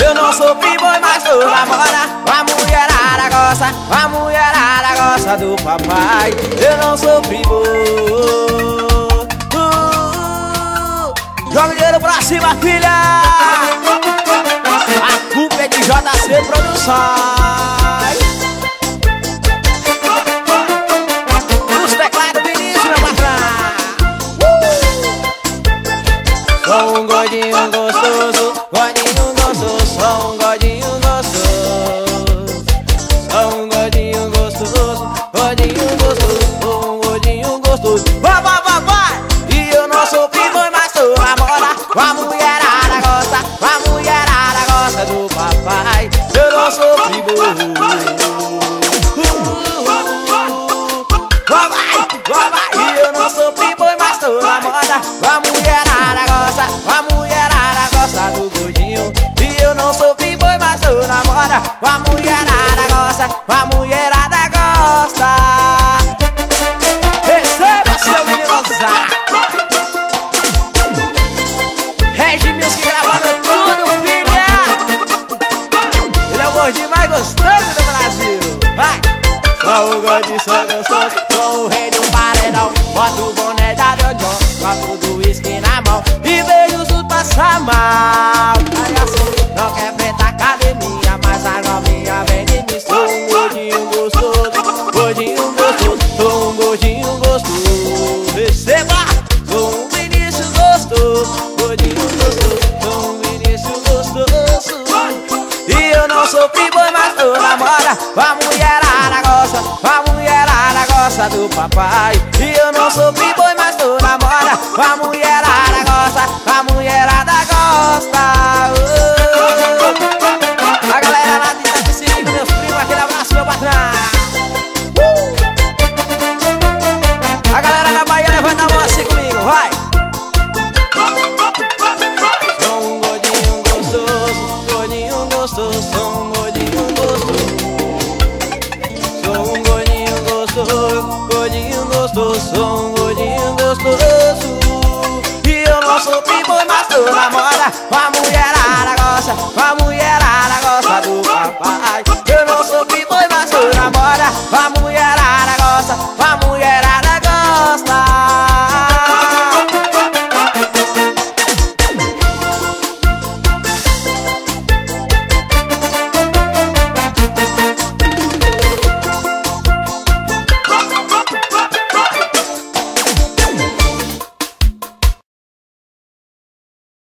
Eu não sou playboy, mas tô na moda. A mulherada gosta do papai. Eu não sou playboy. Joga dinheiro pra cima, filha. A culpa é de JC Produções. Os teclados Vinícius, meu patrão. Sou um gordinho gostoso, gordinho gostoso. Sou um gordinho gostoso. Sou um gordinho gostoso, gordinho gostoso. Sou um gordinho gostoso. Vai, vai, vai, vai. E eu não sou playboy, mas tô na moda. A mulherada gosta do papai. Eu não sou playboy. Vai. E eu não sou playboy, mas tô na moda. A mulherada gosta do gordinho. E eu não sou playboy, mas tô na moda. A mulherada gosta. Receba seu menino Zá. Regime que gravando tudo, filha. Ele é o gordinho mais gostoso do Brasil. Vai! Sou o gordinho, sou gostoso. Sou o rei do paredão. Boto o boné da John, copo do uísque na mão e vejo tudo passar mal. Aí assim, não quer frente à academia, mas a novinha vem de mim. Sou um gordinho gostoso, gordinho gostoso. Sou um gordinho gostoso. Receba! Sou um Vinícius gostoso, gordinho gostoso. Sou um Vinícius gostoso. E eu não sou playboy, mas tô na moda. A mulherada gosta do papai. E eu não sou playboy, mas tô na moda. A mulherada gosta. A galera lá de Itaquicica, meus primos, aquele abraço, meu patrão. A galera da Bahia, levanta a mão assim comigo, vai. Sou um gordinho gostoso, gordinho gostoso. Sou um gordinho gostoso. Sou um gordinho gostoso, gordinho gostoso. Sou um gordinho gostoso. E eu não sou playboy, mas tô na moda. A mulherada gosta.